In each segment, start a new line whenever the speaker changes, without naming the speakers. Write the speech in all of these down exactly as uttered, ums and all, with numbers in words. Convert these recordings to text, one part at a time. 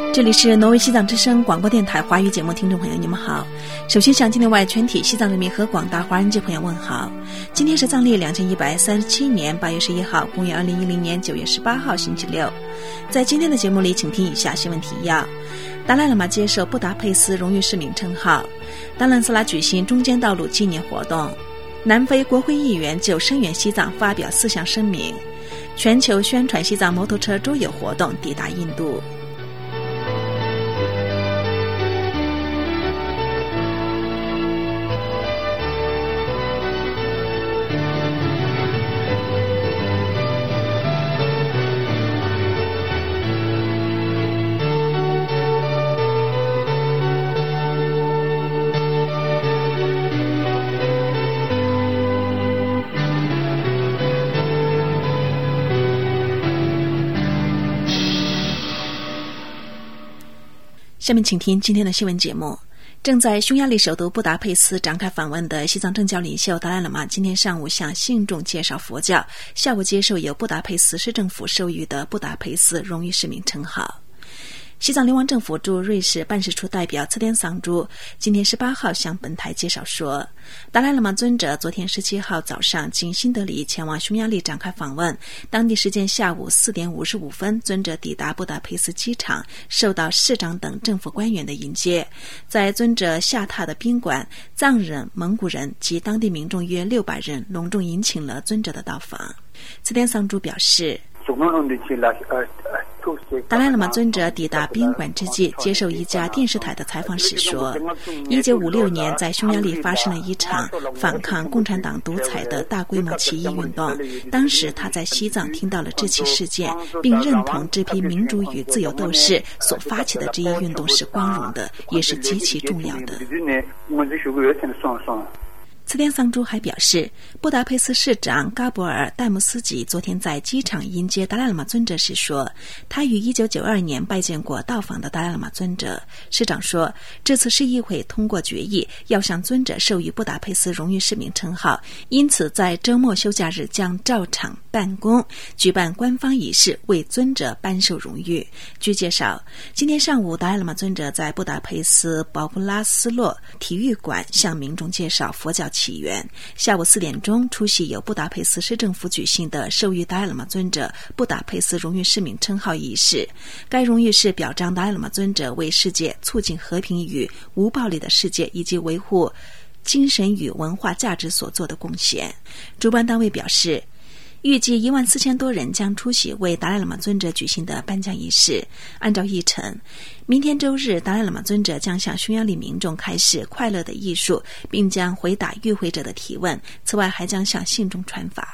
这里是挪威西藏之声广播电台华语节目，听众朋友你们好。首先向境内外全体西藏人民和广大华人界朋友问好。今天是藏历两千一百三十七年八月十一号，公元二零一零年九月十八号星期六。在今天的节目里，请听以下新闻提要：达赖喇嘛接受布达佩斯荣誉市民称号；达兰斯拉举行中间道路纪念活动；南非国会议员就声援西藏发表四项声明；全球宣传西藏摩托车周游活动抵达印度。下面请听今天的新闻节目。正在匈牙利首都布达佩斯展开访问的西藏政教领袖达赖喇嘛今天上午向信众介绍佛教，下午接受由布达佩斯市政府授予的布达佩斯荣誉市民称号。西藏流亡政府驻瑞士办事处代表次田桑珠今天十八号向本台介绍说，达赖喇嘛尊者昨天十七号早上经新德里前往匈牙利展开访问，当地时间下午四点五十五分，尊者抵达布达佩斯机场，受到市长等政府官员的迎接。在尊者下榻的宾馆，藏人、蒙古人及当地民众约六百人隆重迎请了尊者的到访。次田桑珠表示，达赖喇嘛尊者抵达宾馆之际，接受一家电视台的采访时说，一九五六年在匈牙利发生了一场反抗共产党独裁的大规模起义运动，当时他在西藏听到了这起事件，并认同这批民主与自由斗士所发起的这一运动是光荣的，也是极其重要的。次田桑珠还表示，布达佩斯市长嘎博尔戴姆斯吉昨天在机场迎接达赖喇嘛尊者时说，他于一九九二年拜见过到访的达赖喇嘛尊者。市长说，这次市议会通过决议要向尊者授予布达佩斯荣誉市民称号，因此在周末休假日将照常办公，举办官方仪式为尊者颁授荣誉。据介绍，今天上午达赖喇嘛尊者在布达佩斯保布拉斯洛体育馆向民众介绍佛教起源，下午四点钟出席由布达佩斯市政府举行的授予达赖喇嘛尊者布达佩斯荣誉市民称号仪式。该荣誉是表彰达赖喇嘛尊者为世界促进和平与无暴力的世界以及维护精神与文化价值所做的贡献。主办单位表示，预计一万四千多人将出席为达赖喇嘛尊者举行的颁奖仪式。按照议程，明天周日达赖喇嘛尊者将向匈牙利民众开始快乐的艺术，并将回答与会者的提问，此外还将向信众传法。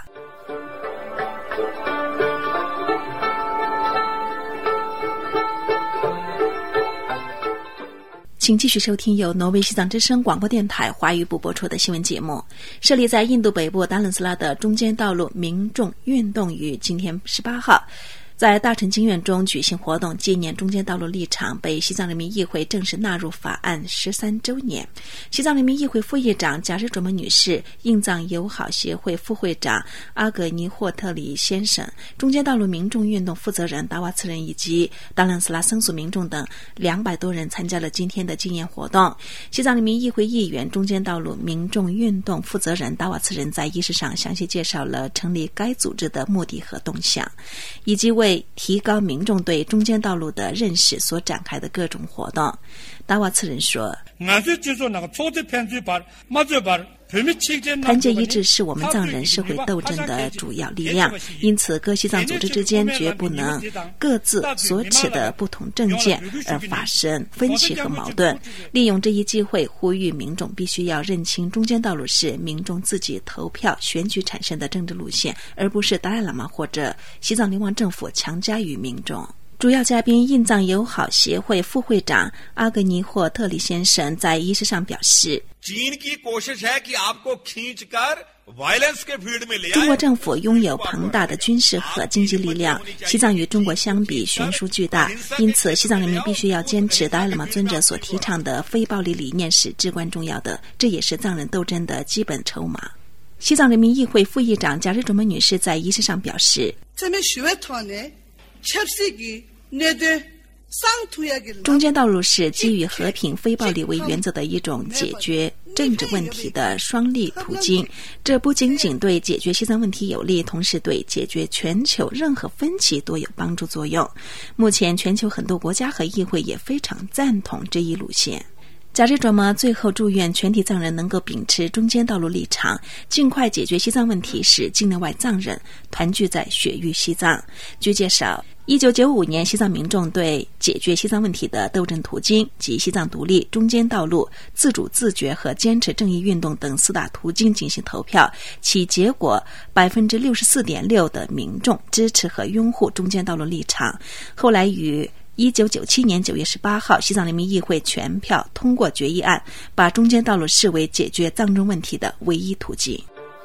请继续收听由挪威西藏之声广播电台华语部播出的新闻节目。设立在印度北部达兰斯拉的中间道路民众运动于今天十八号在大臣经院中举行活动，纪念中间道路立场被西藏人民议会正式纳入法案十三周年。西藏人民议会副议长贾日卓玛女士、印藏友好协会副会长阿格尼霍特里先生、中间道路民众运动负责人达瓦次人以及达兰斯拉僧俗民众等两百多人参加了今天的纪念活动。西藏人民议会议员、中间道路民众运动负责人达瓦次人在仪式上详细介绍了成立该组织的目的和动向，以及为为提高民众对中间道路的认识所展开的各种活动。达瓦次人说，团结一致是我们藏人社会斗争的主要力量，因此各西藏组织之间绝不能各自所持的不同政见而发生分歧和矛盾。利用这一机会呼吁民众必须要认清中间道路是民众自己投票选举产生的政治路线，而不是达赖喇嘛或者西藏流亡政府强加于民众。主要嘉宾印藏友好协会副会长阿格尼霍特里先生在仪式上表示，中国政府拥有庞大的军事和经济力量，西藏与中国相比悬殊巨大，因此西藏人民必须要坚持达赖喇嘛尊者所提倡的非暴力理念是至关重要的，这也是藏人斗争的基本筹码。西藏人民议会副议长贾日卓玛女士在仪式上表示， 中间道路是基于和平、非暴力为原则的一种解决政治问题的双利途径，这不仅仅对解决西藏问题有利，同时对解决全球任何分歧都有帮助作用。目前全球很多国家和议会也非常赞同这一路线。贾志卓嘛最后祝愿全体藏人能够秉持中间道路立场，尽快解决西藏问题，使境内外藏人团聚在雪域西藏。据介绍，一九九五年西藏民众对解决西藏问题的斗争途径及西藏独立、中间道路、自主自觉和坚持正义运动等四大途径进行投票，其结果 百分之六十四点六 的民众支持和拥护中间道路立场。后来于一九九七年九月十八号，西藏人民议会全票通过决议案，把中间道路视为解决藏中问题的唯一途径。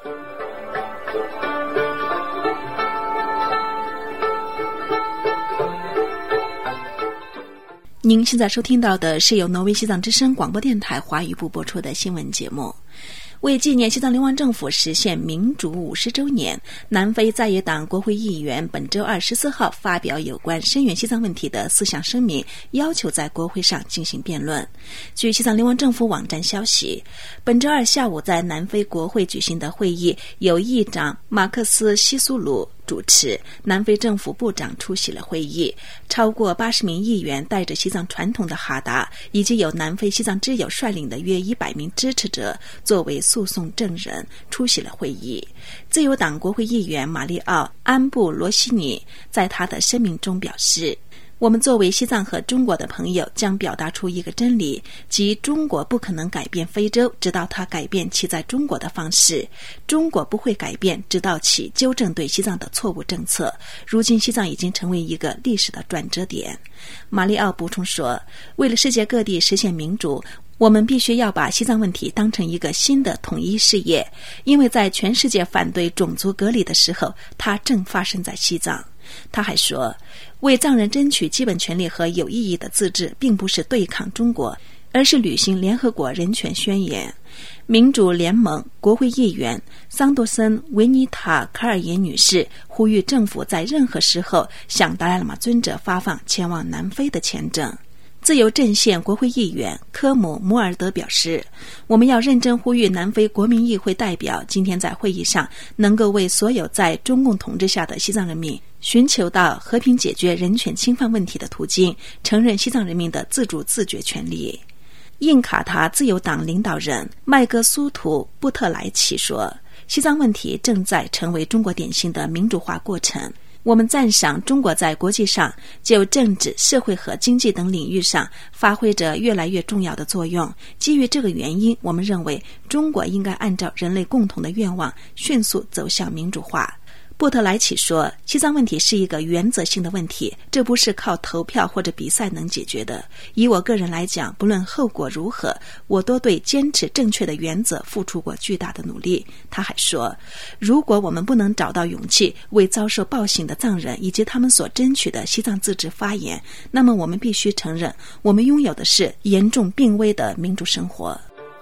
您现在收听到的是由挪威西藏之声广播电台华语部播出的新闻节目。为纪念西藏流亡政府实现民主五十周年，南非在野党国会议员本周二十四号发表有关声援西藏问题的四项声明，要求在国会上进行辩论。据西藏流亡政府网站消息，本周二下午在南非国会举行的会议，由议长马克思希苏鲁主持，南非政府部长出席了会议，超过八十名议员带着西藏传统的哈达，以及由南非西藏之友率领的约一百名支持者作为诉讼证人出席了会议。自由党国会议员马里奥·安布罗西尼在他的声明中表示，我们作为西藏和中国的朋友将表达出一个真理，即中国不可能改变非洲直到它改变其在中国的方式，中国不会改变直到其纠正对西藏的错误政策。如今西藏已经成为一个历史的转折点。马里奥补充说，为了世界各地实现民主，我们必须要把西藏问题当成一个新的统一事业，因为在全世界反对种族隔离的时候，它正发生在西藏。他还说，为藏人争取基本权利和有意义的自治并不是对抗中国，而是履行联合国人权宣言。民主联盟国会议员桑多森·维尼塔·卡尔耶女士呼吁政府在任何时候向达赖喇嘛尊者发放前往南非的签证。自由阵线国会议员科姆·摩尔德表示，我们要认真呼吁南非国民议会代表今天在会议上能够为所有在中共统治下的西藏人民寻求到和平解决人权侵犯问题的途径，承认西藏人民的自主自决权利。印卡塔自由党领导人麦格苏图·布特莱奇说，西藏问题正在成为中国典型的民主化过程。我们赞赏中国在国际上就政治、社会和经济等领域上发挥着越来越重要的作用。基于这个原因，我们认为中国应该按照人类共同的愿望，迅速走向民主化。布特莱奇说，西藏问题是一个原则性的问题，这不是靠投票或者比赛能解决的。以我个人来讲，不论后果如何，我都对坚持正确的原则付出过巨大的努力。他还说，如果我们不能找到勇气为遭受暴行的藏人以及他们所争取的西藏自治发言，那么我们必须承认，我们拥有的是严重病危的民主生活。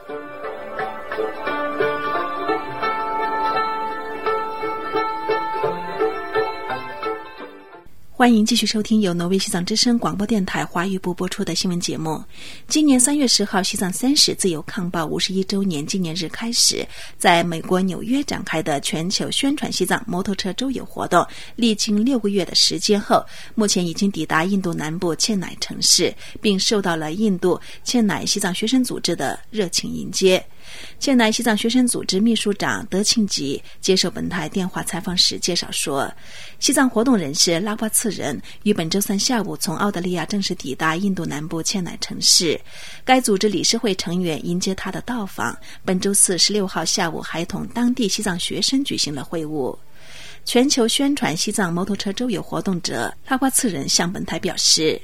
欢迎继续收听由挪威西藏之声广播电台华语部播出的新闻节目。今年三月十号，西藏三十自由抗暴五十一周年纪念日开始，在美国纽约展开的全球宣传西藏摩托车周游活动，历经六个月的时间后，目前已经抵达印度南部茜乃城市，并受到了印度茜乃西藏学生组织的热情迎接。茜乃西藏学生组织秘书长德庆吉接受本台电话采访时介绍说，西藏活动人士拉巴次人于本周三下午从澳大利亚正式抵达印度南部茜乃城市，该组织理事会成员迎接他的到访，本周四十六号下午还同当地西藏学生举行了会晤。全球宣传西藏摩托车周游活动者拉巴次人向本台表示，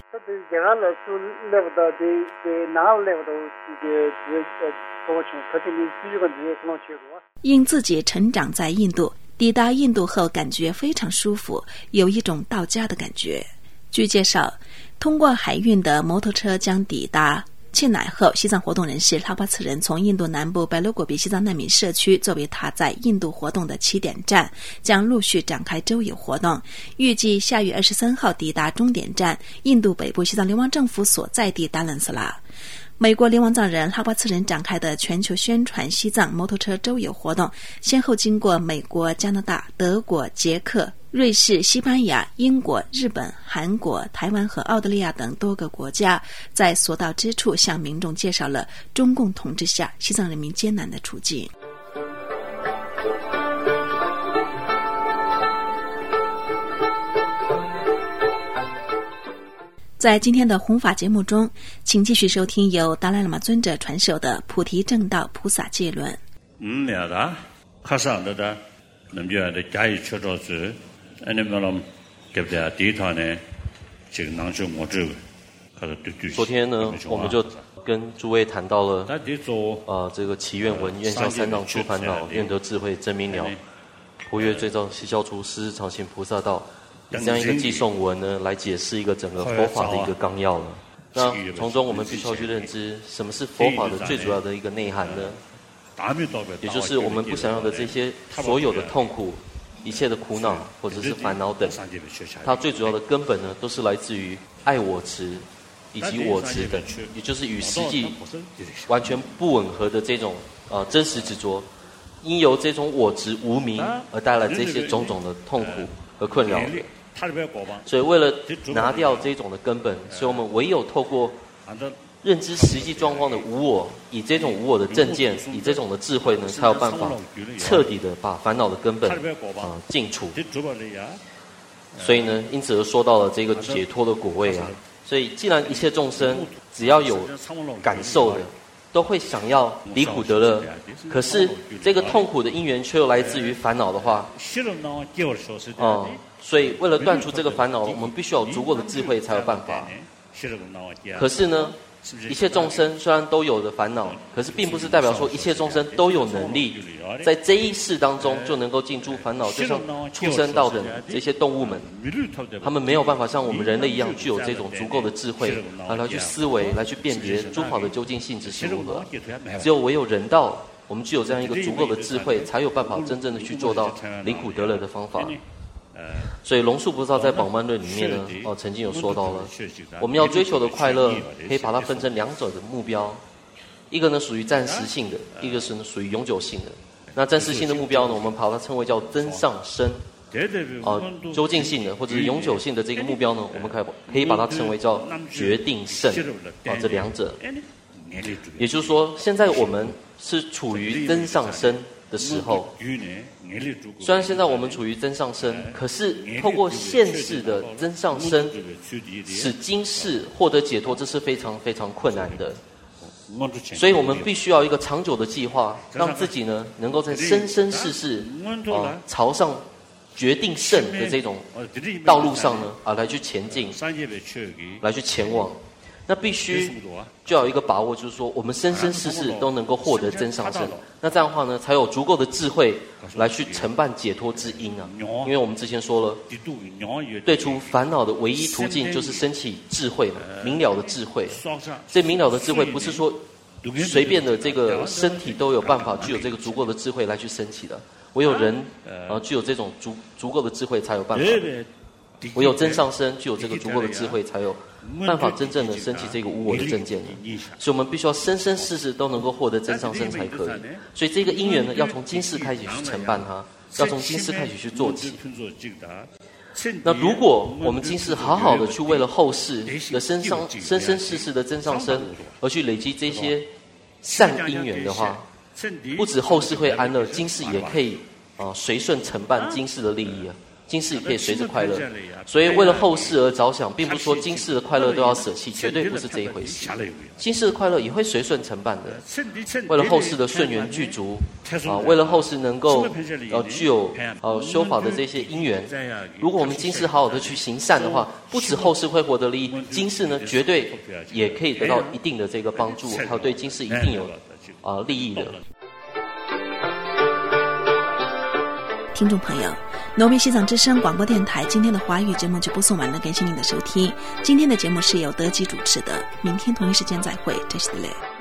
因自己成长在印度，抵达印度后感觉非常舒服，有一种到家的感觉。据介绍，通过海运的摩托车将抵达弃奶后，西藏活动人士拉巴茨人从印度南部白罗果比西藏难民社区作为他在印度活动的起点站，将陆续展开周游活动，预计下月二十三号抵达终点站印度北部西藏流亡政府所在地达兰斯拉。美国流亡藏人拉巴茨人展开的全球宣传西藏摩托车周游活动，先后经过美国、加拿大、德国、捷克、瑞士、西班牙、英国、日本、韩国、台湾和澳大利亚等多个国家，在所到之处向民众介绍了中共统治下西藏人民艰难的处境。在今天的弘法节目中，请继续收听由达赖喇嘛尊者传授的菩提正道菩萨戒论。
嗯，呀的，卡上的的，那么就的加以确照子，那么呢，对不对？第一套呢，这个囊中我这个，
昨天呢，我们就跟诸位谈到了，呃，这个祈愿文，愿消三障诸烦恼，愿得智慧真明了，普愿罪障悉消除，时时常行菩萨道。以这样一个寄诵文呢，来解释一个整个佛法的一个纲要了。那从中我们必须要去认知，什么是佛法的最主要的一个内涵呢？也就是我们不想要的这些所有的痛苦、一切的苦恼或者是烦恼等，它最主要的根本呢，都是来自于爱我执以及我执等，也就是与实际完全不吻合的这种呃真实执着，因由这种我执无明而带来这些种种的痛苦和困扰。所以为了拿掉这种的根本，所以我们唯有透过认知实际状况的无我，以这种无我的正见，以这种的智慧呢，才有办法彻底的把烦恼的根本啊尽除。所以呢，因此而说到了这个解脱的果位啊。所以既然一切众生只要有感受的，都会想要离苦得乐，可是这个痛苦的因缘却又来自于烦恼的话，哦、嗯，所以为了断除这个烦恼，我们必须有足够的智慧才有办法。可是呢，一切众生虽然都有的烦恼，可是并不是代表说一切众生都有能力在这一世当中就能够尽诸烦恼，就像畜生道等这些动物们，他们没有办法像我们人类一样具有这种足够的智慧来去思维，来去辨别诸法的究竟性质是如何。只有唯有人道，我们具有这样一个足够的智慧，才有办法真正的去做到离苦得乐的方法。所以龙树菩萨在宝鬘论里面呢，哦，曾经有说到了，我们要追求的快乐，可以把它分成两者的目标，一个呢属于暂时性的，一个是呢属于永久性的。那暂时性的目标呢，我们把它称为叫增上生，啊，究竟性的或者是永久性的这个目标呢，我们可以可以把它称为叫决定胜，啊，这两者。也就是说，现在我们是处于增上生的时候，虽然现在我们处于增上生，可是透过现世的增上生，使今世获得解脱，这是非常非常困难的。所以我们必须要一个长久的计划，让自己呢能够在生生世世啊朝上决定胜的这种道路上呢啊来去前进，来去前往。那必须就要有一个把握，就是说我们生生世世都能够获得真上生。那这样的话呢，才有足够的智慧来去承办解脱之因啊。因为我们之前说了，对除烦恼的唯一途径就是升起智慧嘛，明了的智慧。这明了的智慧不是说随便的这个身体都有办法具有这个足够的智慧来去升起的，唯有人啊具有这种足足够的智慧才有办法。唯有真上生具有这个足够的智慧，才有办法真正的升起这个无我的正见的。所以我们必须要生生世世都能够获得真上生才可以。所以这个因缘呢，要从今世开始去承办它，要从今世开始去做起。那如果我们今世好好的去为了后世的生上生生世世的真上生而去累积这些善因缘的话，不止后世会安乐，今世也可以啊随顺承办今世的利益啊。今世也可以随着快乐，所以为了后世而着想，并不是说今世的快乐都要舍弃，绝对不是这一回事。今世的快乐也会随顺承办的，为了后世的顺缘具足啊，为了后世能够呃具有呃修法的这些因缘，如果我们今世好好的去行善的话，不止后世会获得利益，今世呢绝对也可以得到一定的这个帮助，还有对今世一定有啊、呃、利益的。
听众朋友，挪威西藏之声广播电台今天的华语节目就播送完了，感谢您的收听。今天的节目是由德基主持的，明天同一时间再会，这是德雷。